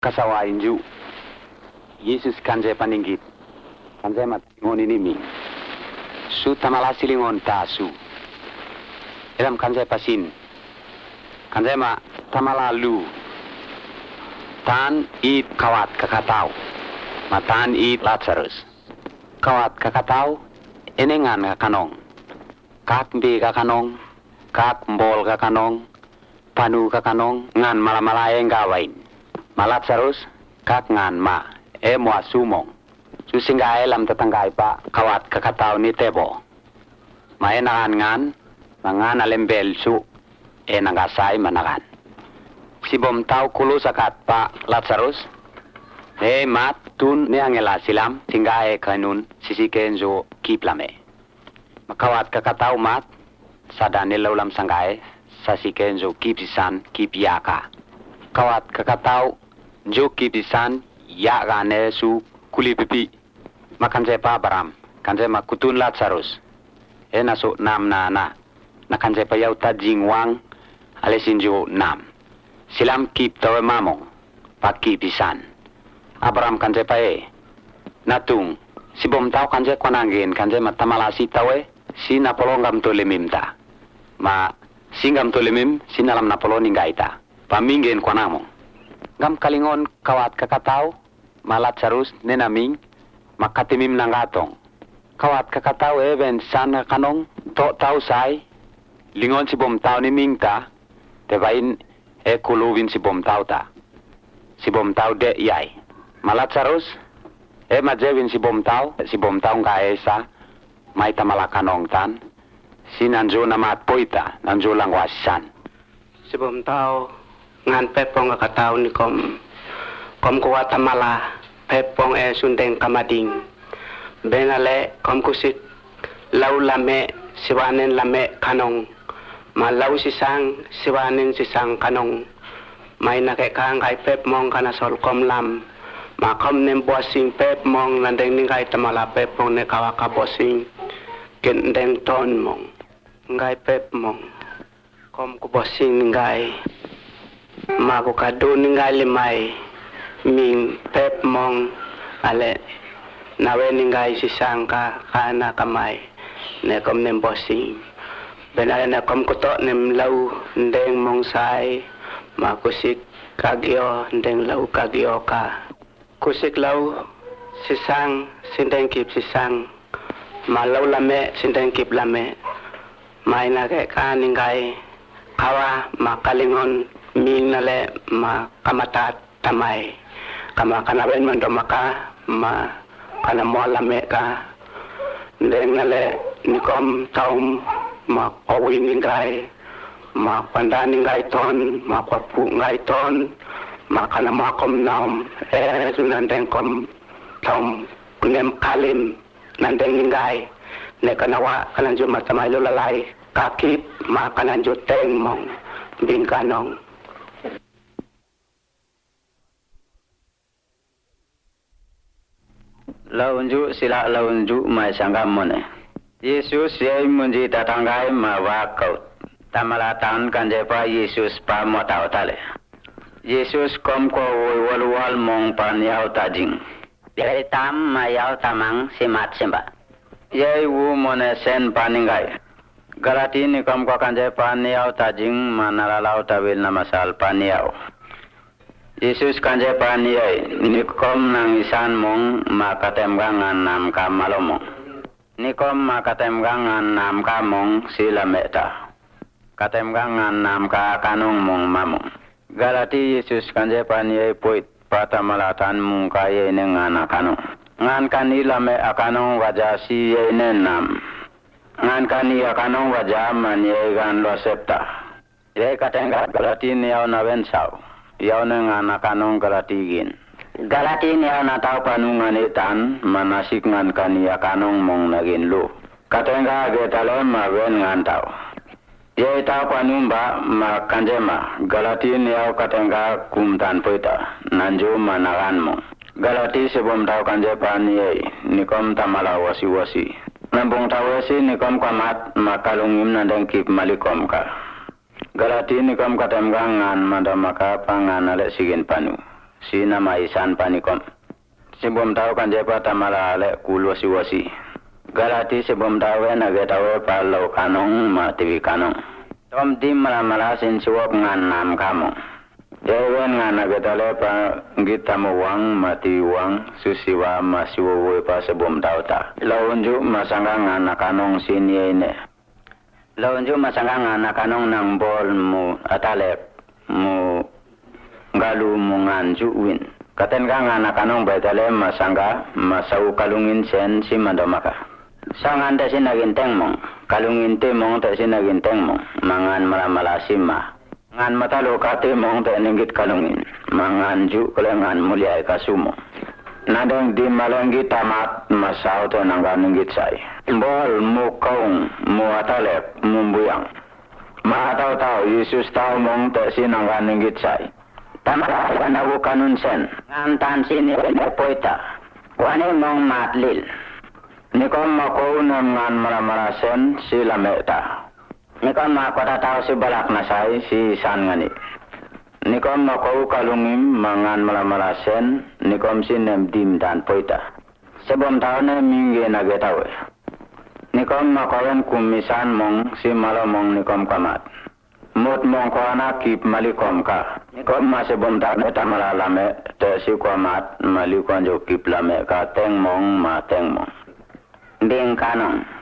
kasawain ju Yesus kanje paningit kanje matingon ini mi su tamala silingon ta su elam kanje pasin kanje ma tamala lu tan it kawat kakatau matan it Lazarus kawat kakatau enengan kakanong kak mbi kakanong kak mbol kakanong panu kakanong ngan malamalaeng gawain Lazarus kak ngan ma mua sumong susingga elam tetanggai pa kawat kakatau ni tebo maenakan ngan mangan alembel su nangasai manakan sibom tau kulu sakat pa Lazarus mat tun ni angela silam singa kanun sisiken jo kiplame makawat kakatau mat sadane laulam sangai sasiken jo kipisan kipiaka kawat kakatau jo kipisan ya gane su kuli pipi makanje pa baram kanje makutun Lazarus naso nam na kanje pa yau ta jingwang alesin jo nam silam kip tawe mamong pa kipisan Abraham kanje pa natung sibom tau kanje kwanangin kanje matamalasi tawe si napolongam to lemimta ma singam to lemim sinalam napolo ninggaita pamingen kwanamong gam kalingon kawat kakatau ma Lazarus nenaming makatimim nangatong kawat kakatau ben sana kanong to tau sai lingon sibom tau ni mingta tebain kuluvin sibom tau ta sibom tau de yai ma Lazarus majewin sibom tau nga esa mai tamala kanong tan sinanjo namat poita nanjo lang wasan sibom tau ngan pepong kakatau ni kom kuat tamala pepong sundeng kamading benale kom kusik lau lame siwanen lame kanong ma lau sisang siwanen sisang kanong mai nakekang kai pep mong kana sol kom lam ma kom nem bosing pep mong nandeng ni kai tamala pepong ne kawaka bosing gendeng ton mong ngai pep mong kom ku bosing ngai ma ko kado ngai limai ming pep mong ale nawe ngai sisangka kana kamai ne kom nem bosing benale ne kom ko to nem lau ndeng mong sai ma kusik kagio ndeng lau kagio ka kusik lau sisang sindeng kip sisang ma lau lame sindeng kip lame mai na ke ka ningai kawa ma kalingon min nale ma kamata tamai kama kana ben mando maka ma kana mo lame ka ndeng nale nikom taum ma owin ningai ma pandani ngai ton ma kwapu ngai ton ma kana ma kom nam sunandeng kom taum kunem kalim nandeng ngai ne kana wa kana jo matamai lo lalai kakip ma kana jo teng mong bin kanong launju sila launju mai sanggam mone Yesus yai munji tatanggai ma wakau tamala tan kanje pa Yesus pa motau tale Yesus kom ko wal mong pan yau tajing biar tam ma yau tamang simat simba yai wu mone sen paningai galati ni kom ko kanje pan yau tajing manalalau tawil namasal pan yau Yesus kanje pan yai ni kom nang isan mong ma katem gangan nam kamalomong ni kom ma katem gangan nam kamong sila meta katem gangan nam ka kanong mong mamong galati Yesus kanje pan yai poit patamalatan mung kaye nengan akanong ngan kanila me akanong wajah si yai nenam ngan kani akanong wajah man yai gan lo septa yai katem galati ni yau na bensau yau nengan akanong galati gin galati ni yau na tau panungan itan manasik ngan kani akanong mong nagin lu katenga getale ma ben ngan tau ye ta panumba ma kanjema galati ni yau katenga kumtan poita nanjo managan mo galati sebom tau kanje pan ye nikom tamala wasi nambong tawesi nikom kamat makalungim nandeng kip malikom ka galati nikom katem gangan mandamaka pangan ale sigin panu si nama isan panikom. Sebelum tahu kan jepa tamala ale kulwasi-wasi. Galati sebelum tahu nage tahu palau kanong mati kanong. Tom dim mala sin suwak ngan nam kamu. Dewen ngan nage tale pa kita mawang mati wang susiwa masiwo pa sebelum tahu ta. Launju masangga ngan kanong sini ini. Launju masangga ngan kanong nang bol mu atale mu galu mu ngan juwin. Katen ka ngan kanong betale masangga masau kalungin sen si mandomaka. Sangan ta sinaginteng mong kalungin te mong ta sinaginteng mong mangan malalasima. Ngan matalo kate mong ta ninggit kalungin mangan ju kalangan mulia kasumo. Nadang di malanggi tamat masau to nangga ninggit say. Bol mu kaung mu atalep mumbuyang. Maataw Yesus tao mong ta sinangga ninggit say. Tamara wanawu kanun sen. Ngan tan sini poita. Wane mong matlil. Nikom makou ngan mara sen si lameta. Nikom makota tao si balak nasay si san ngani. Nikom makou kalungim mangan mara sen. Nikom si nemdim dan poita. Sebelum tao ne mingge nagetawe. Nikom makowen kumisan mong si malomong nikom kamat. Mut mong ko anak kip malikom ka. Nikom masih bontak neta malalame te si kamat malikon jo kip lame ka teng mong ma teng mong. Ding kanong.